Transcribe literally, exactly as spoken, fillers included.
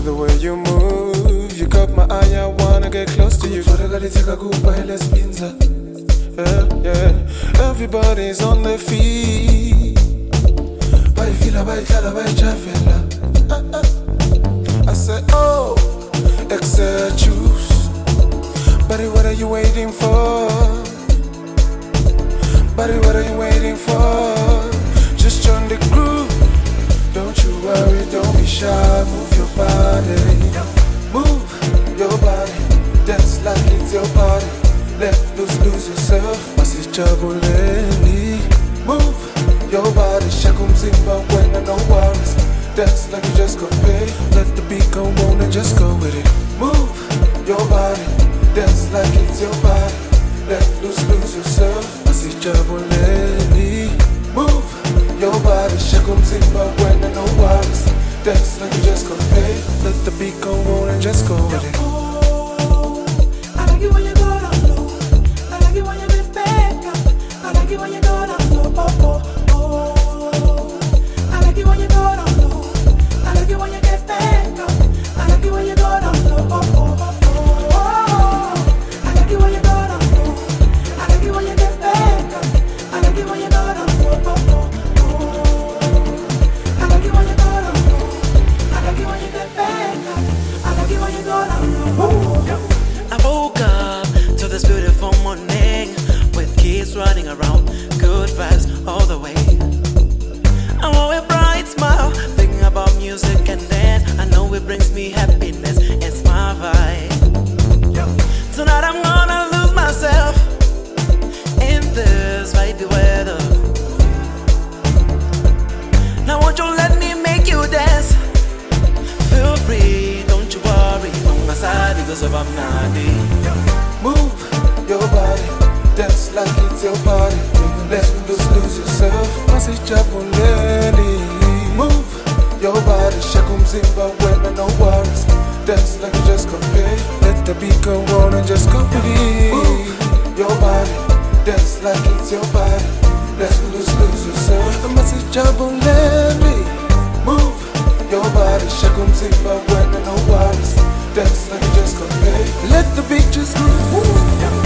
the way you move, you caught my eye, I wanna get close to you. Yeah, yeah. Everybody's on their feet. I said, oh, exert juice. Buddy, what are you waiting for? Buddy, what are you waiting for? Just join the group. Don't you worry, don't be shy. Move your body. Move your body. Dance like it's your party. Let loose, lose yourself. Masi jabuleni. Move your body. Shakum zimba when I no worries. Dance like you just got paid. Let the beat go on and just go with it. Move your body. Dance like it's your body. Let loose, lose yourself. Masi jabuleni. Move your body. Shakum zimba when I no worries. Dance like you just got paid. Let the beat go on and just go with it. I like it when you go down low. I like it when you get back up. I like it when you go down low. Oh, oh, oh. I like it when you go down low. I like it when you get back up. I like it when you go down low. Oh, oh, oh. I like it when you go down low. I like it when you get back up. I like it when you go down low. Oh, oh. I like it when you go down low. I like it when you get back up. I like it when you go down low. I woke up to this beautiful morning with kids running around, good vibes all the way. I want a bright smile, thinking about music and dance. I know it brings me happiness, it's my vibe. Tonight I'm gonna lose myself in this vibey weather. Now won't you let me make you dance? Feel free, don't you worry, on my side because of I'm naughty. Move your body, dance like it's your party. Let loose, lose yourself. Masi jabuleni. Move your body, shakum zimba when I no worries. Dance like you just got paid. Let the beat go on and just go with it. Move your body, dance like it's your body. Let loose, lose yourself. Masi jabuleni. Move your body, shakum zimba when I no worries. Dance like you just got paid. Let the beat just move.